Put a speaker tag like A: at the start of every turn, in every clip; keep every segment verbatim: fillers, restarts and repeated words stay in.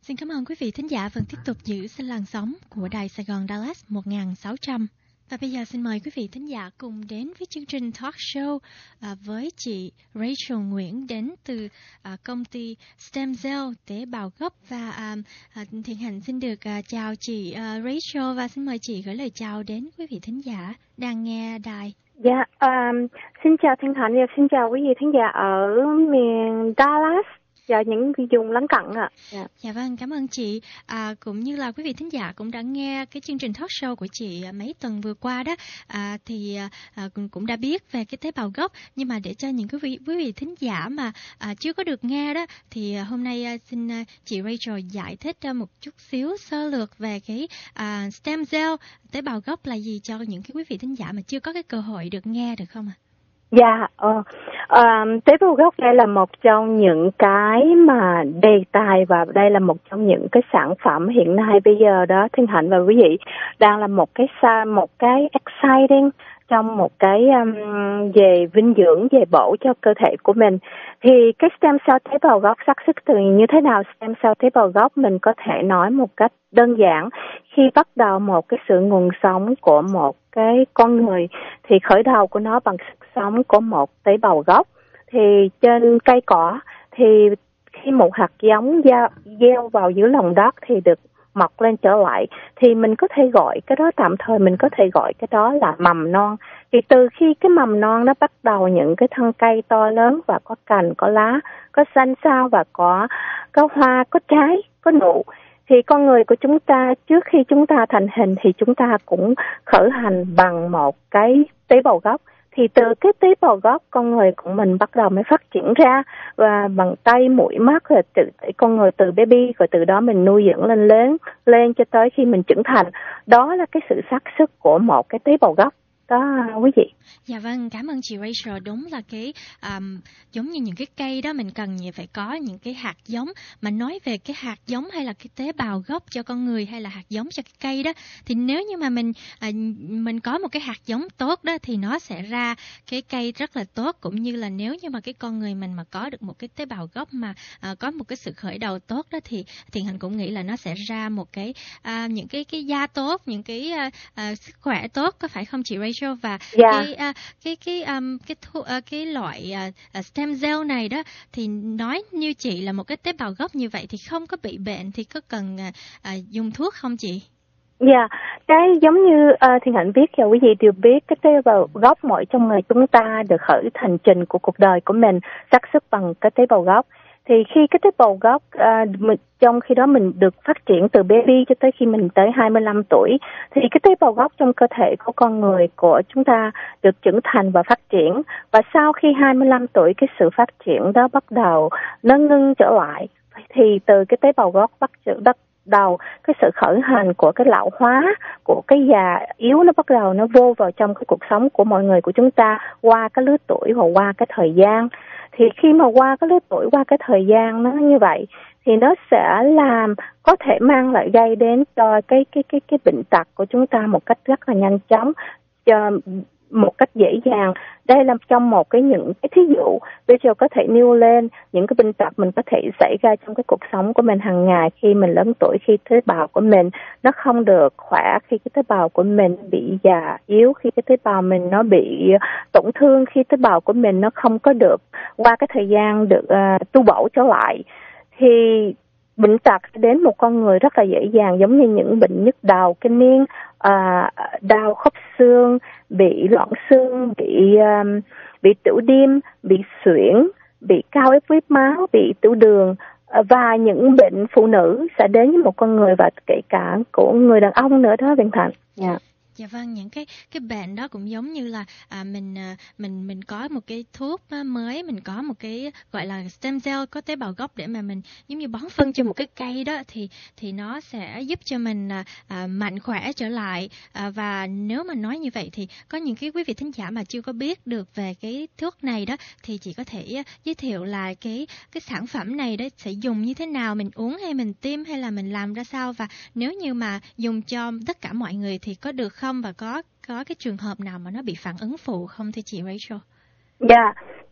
A: Xin cảm ơn quý vị thính giả vẫn tiếp tục giữ sinh làn sóng của Đài Sài Gòn Dallas một nghìn sáu trăm. Và bây giờ xin mời quý vị thính giả cùng đến với chương trình talk show à, với chị Rachel Nguyễn đến từ à, công ty Stem Cell tế bào gốc. Và à, à, Thiện Hạnh xin được à, chào chị à, Rachel và xin mời chị gửi lời chào đến quý vị thính giả đang nghe đài.
B: Dạ, um, xin chào Thiên Hạnh và xin chào quý vị thính giả ở miền Dallas và những vùng lân cận ạ.
A: Dạ. dạ vâng, cảm ơn chị. À, cũng như là quý vị thính giả cũng đã nghe cái chương trình talk show của chị mấy tuần vừa qua đó, à, thì à, cũng đã biết về cái tế bào gốc. Nhưng mà để cho những quý vị quý vị thính giả mà à, chưa có được nghe đó, thì hôm nay à, xin à, chị Rachel giải thích à, một chút xíu sơ lược về cái à, stem cell tế bào gốc là gì cho những cái quý vị thính giả mà chưa có cái cơ hội được nghe, được không ạ?
B: Dạ, ờ, ờ, tế bào gốc đây là một trong những cái mà đề tài và đây là một trong những cái sản phẩm hiện nay bây giờ đó Thiên Hạnh và quý vị đang là một cái một cái exciting trong một cái um, về dinh dưỡng, về bổ cho cơ thể của mình. Thì cái stem cell tế bào gốc xác xuất từ như thế nào? Stem cell tế bào gốc mình có thể nói một cách đơn giản, khi bắt đầu một cái sự nguồn sống của một cái con người thì khởi đầu của nó bằng sức sống của một tế bào gốc. Thì trên cây cỏ thì khi một hạt giống gieo vào dưới lòng đất thì được mọc lên trở lại, thì mình có thể gọi cái đó tạm thời mình có thể gọi cái đó là mầm non. Thì từ khi cái mầm non nó bắt đầu những cái thân cây to lớn và có cành, có lá, có xanh xao và có có hoa, có trái, có nụ, thì con người của chúng ta trước khi chúng ta thành hình thì chúng ta cũng khởi hành bằng một cái tế bào gốc. Thì từ cái tế bào gốc con người của mình bắt đầu mới phát triển ra, và bằng tay, mũi, mắt rồi từ con người từ baby, rồi từ đó mình nuôi dưỡng lên lớn lên cho tới khi mình trưởng thành. Đó là cái sự xác suất của một cái tế bào gốc đó quý vị.
A: Dạ vâng, cảm ơn chị Rachel. Đúng là cái um, giống như những cái cây đó mình cần phải có những cái hạt giống. Mà nói về cái hạt giống hay là cái tế bào gốc cho con người hay là hạt giống cho cái cây đó, thì nếu như mà mình à, mình có một cái hạt giống tốt đó thì nó sẽ ra cái cây rất là tốt. Cũng như là nếu như mà cái con người mình mà có được một cái tế bào gốc mà à, có một cái sự khởi đầu tốt đó, thì Thiện Hạnh cũng nghĩ là nó sẽ ra một cái à, những cái cái da tốt, những cái à, à, sức khỏe tốt, có phải không chị Rachel? Và
B: yeah.
A: cái uh, cái cái um, cái thu, uh, cái loại uh, stem cell này đó thì nói như chị là một cái tế bào gốc như vậy thì không có bị bệnh thì có cần uh, uh, dùng thuốc không chị?
B: Dạ, yeah. Cái giống như uh, Thiên Hạnh biết và quý vị đều biết, cái tế bào gốc mỗi trong người chúng ta được khởi hành trình của cuộc đời của mình xác suất bằng cái tế bào gốc. Thì khi cái tế bào gốc uh, trong khi đó mình được phát triển từ baby cho tới khi mình tới hai mươi lăm tuổi, thì cái tế bào gốc trong cơ thể của con người của chúng ta được trưởng thành và phát triển. Và sau khi hai mươi lăm tuổi cái sự phát triển đó bắt đầu nó ngưng trở lại, thì từ cái tế bào gốc bắt bắt đầu cái sự khởi hành của cái lão hóa, của cái già yếu nó bắt đầu nó vô vào trong cái cuộc sống của mọi người của chúng ta qua cái lứa tuổi và qua cái thời gian. Thì khi mà qua cái lứa tuổi, qua cái thời gian nó như vậy thì nó sẽ làm có thể mang lại gây đến cho cái cái cái cái bệnh tật của chúng ta một cách rất là nhanh chóng, cho một cách dễ dàng. Đây là trong một cái những cái thí dụ bây giờ có thể nêu lên những cái bệnh tật mình có thể xảy ra trong cái cuộc sống của mình hàng ngày khi mình lớn tuổi, khi tế bào của mình nó không được khỏe, khi cái tế bào của mình bị già yếu, khi cái tế bào mình nó bị tổn thương, khi tế bào của mình nó không có được qua cái thời gian được uh, tu bổ trở lại, thì bệnh tật đến một con người rất là dễ dàng, giống như những bệnh nhức đầu, kinh niên, à, đau khớp xương, bị loãng xương, bị um, bị tiểu đêm, bị suyễn, bị cao áp huyết máu, bị tiểu đường, và những bệnh phụ nữ sẽ đến với một con người, và kể cả của người đàn ông nữa đó Vinh Thành.
A: Yeah. Dạ vâng, những cái cái bệnh đó cũng giống như là à, mình à, mình mình có một cái thuốc mới, mình có một cái gọi là stem cell có tế bào gốc để mà mình giống như bón phân cho một cái cây đó, thì thì nó sẽ giúp cho mình à, à, mạnh khỏe trở lại. À, và nếu mà nói như vậy thì có những cái quý vị thính giả mà chưa có biết được về cái thuốc này đó, thì chị có thể giới thiệu là cái cái sản phẩm này đó sẽ dùng như thế nào, mình uống hay mình tiêm hay là mình làm ra sao, và nếu như mà dùng cho tất cả mọi người thì có được không, và có có cái trường hợp nào mà nó bị phản ứng phụ không thưa chị Rachel?
B: Dạ, yeah.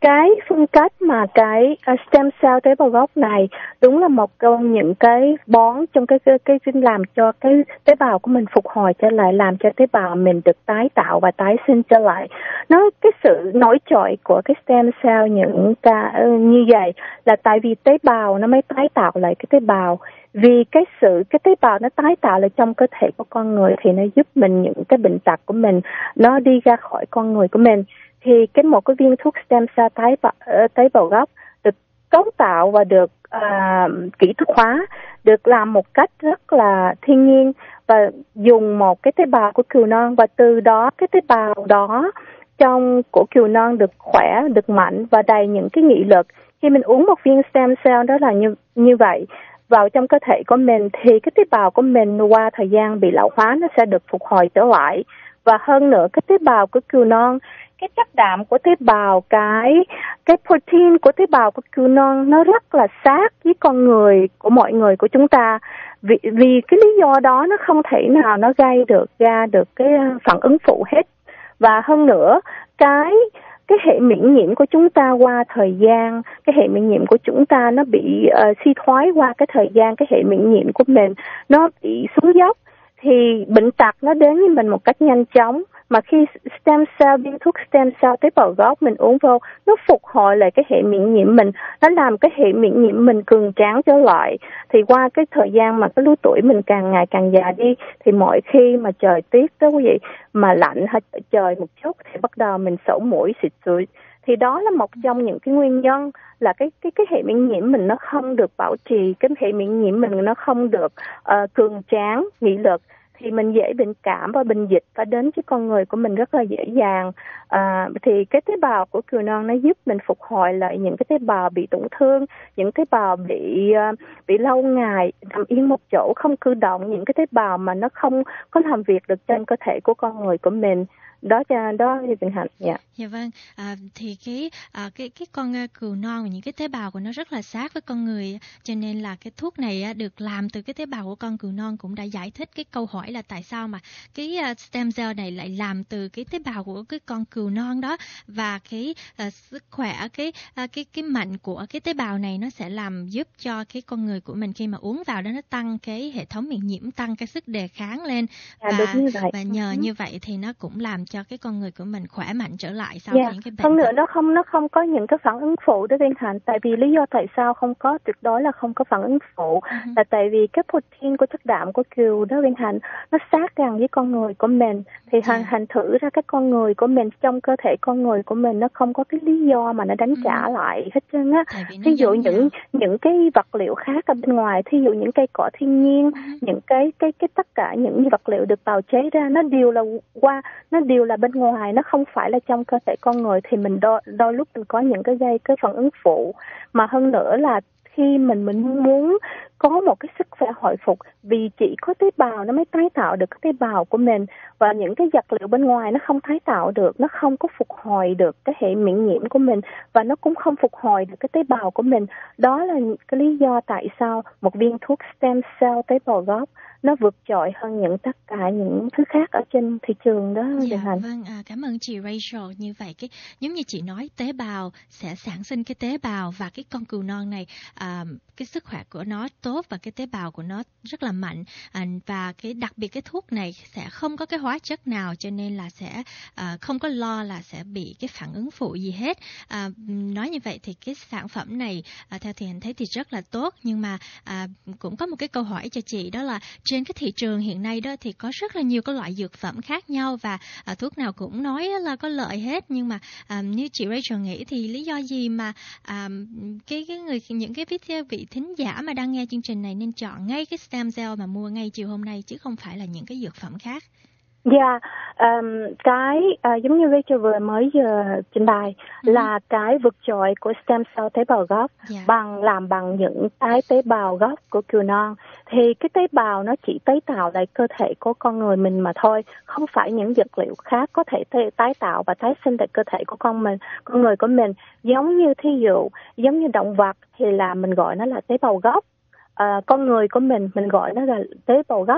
B: cái phương cách mà cái uh, stem cell tế bào gốc này đúng là một trong những cái bón trong cái cái cái làm cho cái tế bào của mình phục hồi trở lại, làm cho tế bào mình được tái tạo và tái sinh trở lại. Nó cái sự nổi trội của cái stem cell những cái uh, như vậy là tại vì tế bào nó mới tái tạo lại cái tế bào. Vì cái sự cái tế bào nó tái tạo lại trong cơ thể của con người thì nó giúp mình những cái bệnh tật của mình nó đi ra khỏi con người của mình. Thì cái một cái viên thuốc stem cell tái bào, tế bào gốc được cấu tạo và được uh, kỹ thuật hóa, được làm một cách rất là thiên nhiên và dùng một cái tế bào của cừu non, và từ đó cái tế bào đó trong của cừu non được khỏe, được mạnh và đầy những cái nghị lực. Khi mình uống một viên stem cell đó là như như vậy vào trong cơ thể của mình thì cái tế bào của mình qua thời gian bị lão hóa nó sẽ được phục hồi trở lại. Và hơn nữa cái tế bào của cừu non, cái chất đạm của tế bào, cái cái protein của tế bào của cừu non nó rất là sát với con người của mọi người của chúng ta. Vì vì cái lý do đó nó không thể nào nó gây được ra được cái phản ứng phụ hết. Và hơn nữa cái cái hệ miễn nhiễm của chúng ta qua thời gian, cái hệ miễn nhiễm của chúng ta nó bị uh, suy thoái qua cái thời gian, cái hệ miễn nhiễm của mình nó bị xuống dốc thì bệnh tật nó đến với mình một cách nhanh chóng. Mà khi stem cell, viên thuốc stem cell tế bào gốc mình uống vô, nó phục hồi lại cái hệ miễn nhiễm mình, nó làm cái hệ miễn nhiễm mình cường tráng trở lại. Thì qua cái thời gian mà cái lứa tuổi mình càng ngày càng già đi, thì mỗi khi mà trời tiết đó quý vị, mà lạnh hay trời một chút thì bắt đầu mình sổ mũi, xịt sụi. Thì đó là một trong những cái nguyên nhân là cái cái cái hệ miễn nhiễm mình nó không được bảo trì, cái hệ miễn nhiễm mình nó không được uh, cường tráng, nghị lực, thì mình dễ bệnh cảm và bệnh dịch và đến với con người của mình rất là dễ dàng. À, thì cái tế bào của cừu non nó giúp mình phục hồi lại những cái tế bào bị tổn thương, những tế bào bị uh, bị lâu ngày nằm yên một chỗ không cử động, những cái tế bào mà nó không có làm việc được trên cơ thể của con người của mình. Đó cho đó thì Bình Hạnh. Dạ.
A: Dạ vâng. À, thì cái à, cái cái con uh, cừu non và những cái tế bào của nó rất là sát với con người, cho nên là cái thuốc này uh, được làm từ cái tế bào của con cừu non cũng đã giải thích cái câu hỏi là tại sao mà cái uh, stem cell này lại làm từ cái tế bào của cái con cừu non đó, và cái uh, sức khỏe, cái uh, cái cái mạnh của cái tế bào này nó sẽ làm giúp cho cái con người của mình khi mà uống vào đó nó tăng cái hệ thống miễn nhiễm, tăng cái sức đề kháng lên.
B: Và,
A: và,
B: như vậy.
A: và nhờ
B: ừ.
A: như vậy thì nó cũng làm cho cái con người của mình khỏe mạnh trở lại sau
B: yeah.
A: những cái bệnh.
B: Hơn nữa nó không nó không có những cái phản ứng phụ đó Viên Hạnh. Tại vì lý do tại sao không có, tuyệt đối là không có phản ứng phụ, uh-huh. là tại vì cái protein của chất đạm của cừu đó Viên Hạnh nó sát gần với con người của mình. Thì yeah. hành hành thử ra cái con người của mình, trong cơ thể con người của mình nó không có cái lý do mà nó đánh uh-huh. trả lại hết trơn á. Ví dụ những nhau. những cái vật liệu khác ở bên ngoài, thí dụ những cây cỏ thiên nhiên, uh-huh. những cái cái cái tất cả những vật liệu được bào chế ra nó đều là qua nó đều là bên ngoài, nó không phải là trong cơ thể con người. Thì mình đôi, đôi lúc mình có những cái gây cái phản ứng phụ. Mà hơn nữa là khi mình mình muốn có một cái sức khỏe hồi phục, vì chỉ có tế bào nó mới tái tạo được cái tế bào của mình, và những cái vật liệu bên ngoài nó không tái tạo được, nó không có phục hồi được cái hệ miễn nhiễm của mình, và nó cũng không phục hồi được cái tế bào của mình. Đó là cái lý do tại sao một viên thuốc stem cell tế bào gốc nó vượt trội hơn những tất cả những thứ khác ở trên thị trường đó.
A: Dạ, vâng, à, cảm ơn chị Rachel. Như vậy cái giống như chị nói, tế bào sẽ sản sinh cái tế bào, và cái con cừu non này à, cái sức khỏe của nó tốt và cái tế bào của nó rất là mạnh, à, và cái đặc biệt cái thuốc này sẽ không có cái hóa chất nào, cho nên là sẽ à, không có lo là sẽ bị cái phản ứng phụ gì hết. À, nói như vậy thì cái sản phẩm này à, theo thì anh thấy thì rất là tốt, nhưng mà à, cũng có một cái câu hỏi cho chị, đó là trên cái thị trường hiện nay đó thì có rất là nhiều cái loại dược phẩm khác nhau, và à, thuốc nào cũng nói là có lợi hết, nhưng mà à, như chị Rachel nghĩ thì lý do gì mà à, cái cái người những cái video vị thính giả mà đang nghe chương trình này nên chọn ngay cái stem cell mà mua ngay chiều hôm nay, chứ không phải là những cái dược phẩm khác?
B: Dạ, yeah, um, cái uh, giống như Rachel vừa mới giờ trình bày uh-huh. là cái vượt trội của stem cell tế bào gốc, yeah. bằng làm bằng những cái tế bào gốc của cừu non. Thì cái tế bào nó chỉ tái tạo lại cơ thể của con người mình mà thôi, không phải những vật liệu khác có thể tái tạo và tái sinh lại cơ thể của con mình, con người của mình. Giống như thí dụ, giống như động vật thì là mình gọi nó là tế bào gốc, uh, con người của mình mình gọi nó là tế bào gốc.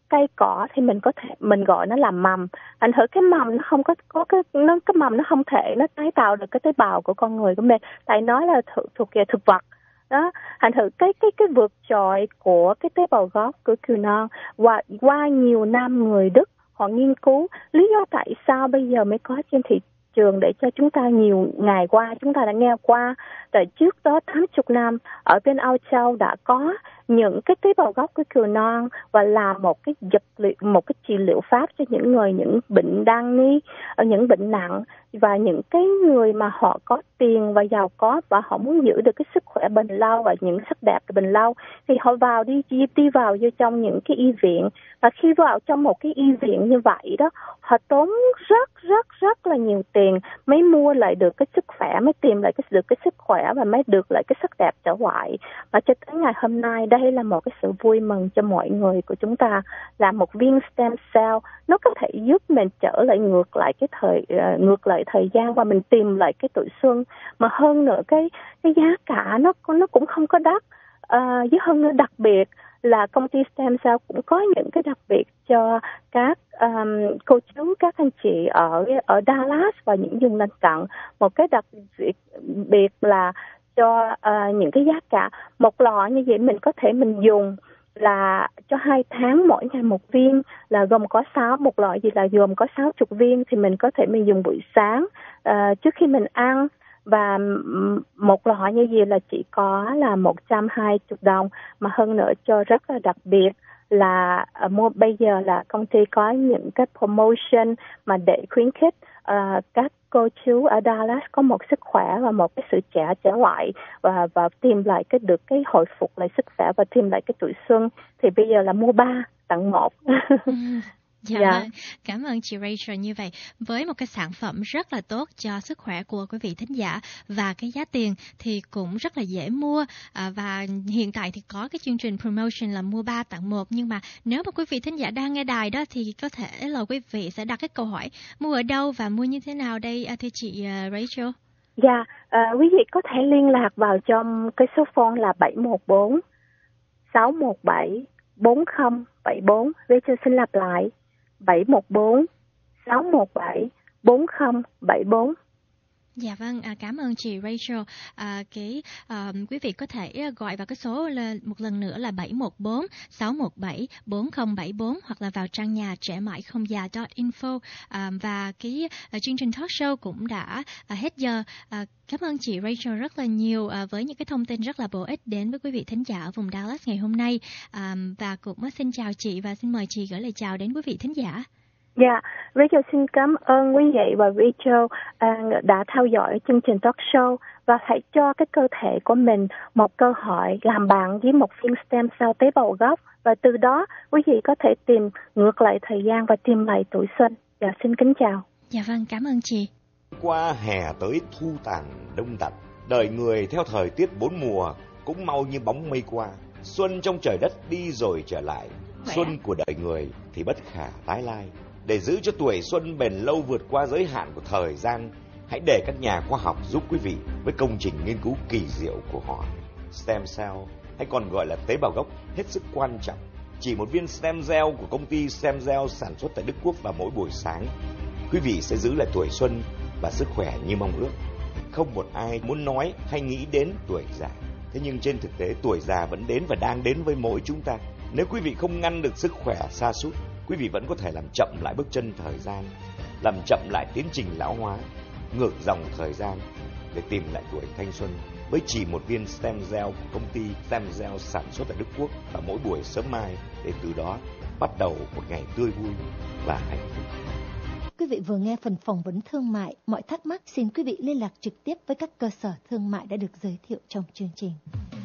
B: cây cỏ thì mình có thể mình gọi nó là mầm. Thành thử cái mầm nó không có có cái nó cái mầm nó không thể nó tái tạo được cái tế bào của con người của mình, tại nó là thuộc thuộc về thực vật. Đó, thành thử cái cái cái vượt trội của cái tế bào gốc của cừu non qua qua nhiều năm người Đức họ nghiên cứu lý do tại sao bây giờ mới có trên thị trường để cho chúng ta nhiều ngày qua chúng ta đã nghe qua. Tại trước đó tám mươi năm ở bên Âu Châu đã có những cái tế bào gốc của cừu non và làm một cái dược liệu, một cái trị liệu pháp cho những người những bệnh đang nghi, những bệnh nặng và những cái người mà họ có tiền và giàu có và họ muốn giữ được cái sức khỏe bền lâu và những sắc đẹp bền lâu thì họ vào đi đi vào vô trong những cái y viện, và khi vào trong một cái y viện như vậy đó họ tốn rất rất rất là nhiều tiền mới mua lại được cái sức khỏe, mới tìm lại cái được cái sức khỏe và mới được lại cái sắc đẹp trở lại. Và cho tới ngày hôm nay đây là một cái sự vui mừng cho mọi người của chúng ta, là một viên stem cell nó có thể giúp mình trở lại ngược lại cái thời uh, ngược lại thời gian và mình tìm lại cái tuổi xuân, mà hơn nữa cái cái giá cả nó nó cũng không có đắt, uh, với hơn nữa đặc biệt là công ty Stem Cell cũng có những cái đặc biệt cho các um, cô chú, các anh chị ở ở Dallas và những vùng lân cận. Một cái đặc biệt, biệt là cho uh, những cái giá cả một lọ như vậy mình có thể mình dùng là cho hai tháng, mỗi ngày một viên, là gồm có sáu một lọ gì là gồm có sáu chục viên, thì mình có thể mình dùng buổi sáng uh, trước khi mình ăn. Và một lọ như vậy là chỉ có là một trăm hai mươi đồng, mà hơn nữa cho rất là đặc biệt là uh, mua bây giờ là công ty có những cái promotion mà để khuyến khích uh, các cô chú ở Dallas có một sức khỏe và một cái sự trẻ trở lại và và tìm lại cái được cái hồi phục lại sức khỏe và tìm lại cái tuổi xuân, thì bây giờ là mua ba tặng một.
A: Dạ,
B: dạ.
A: Vâng. Cảm ơn chị Rachel. Như vậy, với một cái sản phẩm rất là tốt cho sức khỏe của quý vị thính giả và cái giá tiền thì cũng rất là dễ mua, à, và hiện tại thì có cái chương trình promotion là mua ba tặng một. Nhưng mà nếu mà quý vị thính giả đang nghe đài đó thì có thể là quý vị sẽ đặt cái câu hỏi mua ở đâu và mua như thế nào đây, à, thưa chị uh, Rachel?
B: Dạ, à, quý vị có thể liên lạc vào trong cái số phone là bảy một bốn sáu một bảy bốn không bảy bốn. Rachel xin lặp lại bảy một bốn sáu một bảy bốn không bảy bốn.
A: Dạ vâng, à, cảm ơn chị Rachel. À, cái à, quý vị có thể gọi vào cái số là, một lần nữa là bảy một bốn sáu một bảy bốn không bảy bốn, hoặc là vào trang nhà trẻ mãi không già .info. À, và cái à, chương trình talk show cũng đã à, hết giờ. À, cảm ơn chị Rachel rất là nhiều à, với những cái thông tin rất là bổ ích đến với quý vị thính giả ở vùng Dallas ngày hôm nay. À, và cũng xin chào chị và xin mời chị gửi lời chào đến quý vị thính giả.
B: Dạ, yeah, Rachel xin cảm ơn quý vị và Rachel uh, đã theo dõi chương trình talk show, và hãy cho cái cơ thể của mình một cơ hội làm bạn với một viên stem cell tế bào gốc, và từ đó quý vị có thể tìm ngược lại thời gian và tìm lại tuổi xuân. Dạ, xin kính chào.
A: Dạ vâng, cảm ơn chị.
C: Qua hè tới thu tàn đông tận, đời người theo thời tiết bốn mùa cũng mau như bóng mây qua. Xuân trong trời đất đi rồi trở lại, xuân của đời người thì bất khả tái lai. Để giữ cho tuổi xuân bền lâu vượt qua giới hạn của thời gian, hãy để các nhà khoa học giúp quý vị với công trình nghiên cứu kỳ diệu của họ. Stem cell, hay còn gọi là tế bào gốc, hết sức quan trọng. Chỉ một viên stem cell của công ty Stem Cell sản xuất tại Đức Quốc vào mỗi buổi sáng, quý vị sẽ giữ lại tuổi xuân và sức khỏe như mong ước. Không một ai muốn nói hay nghĩ đến tuổi già. Thế nhưng trên thực tế tuổi già vẫn đến và đang đến với mỗi chúng ta. Nếu quý vị không ngăn được sức khỏe sa sút, quý vị vẫn có thể làm chậm lại bước chân thời gian, làm chậm lại tiến trình lão hóa, ngược dòng thời gian để tìm lại tuổi thanh xuân với chỉ một viên stem cell của công ty Stem Cell sản xuất tại Đức Quốc vào mỗi buổi sớm mai, để từ đó bắt đầu một ngày tươi vui và hạnh phúc.
D: Quý vị vừa nghe phần phỏng vấn thương mại. Mọi thắc mắc xin quý vị liên lạc trực tiếp với các cơ sở thương mại đã được giới thiệu trong chương trình.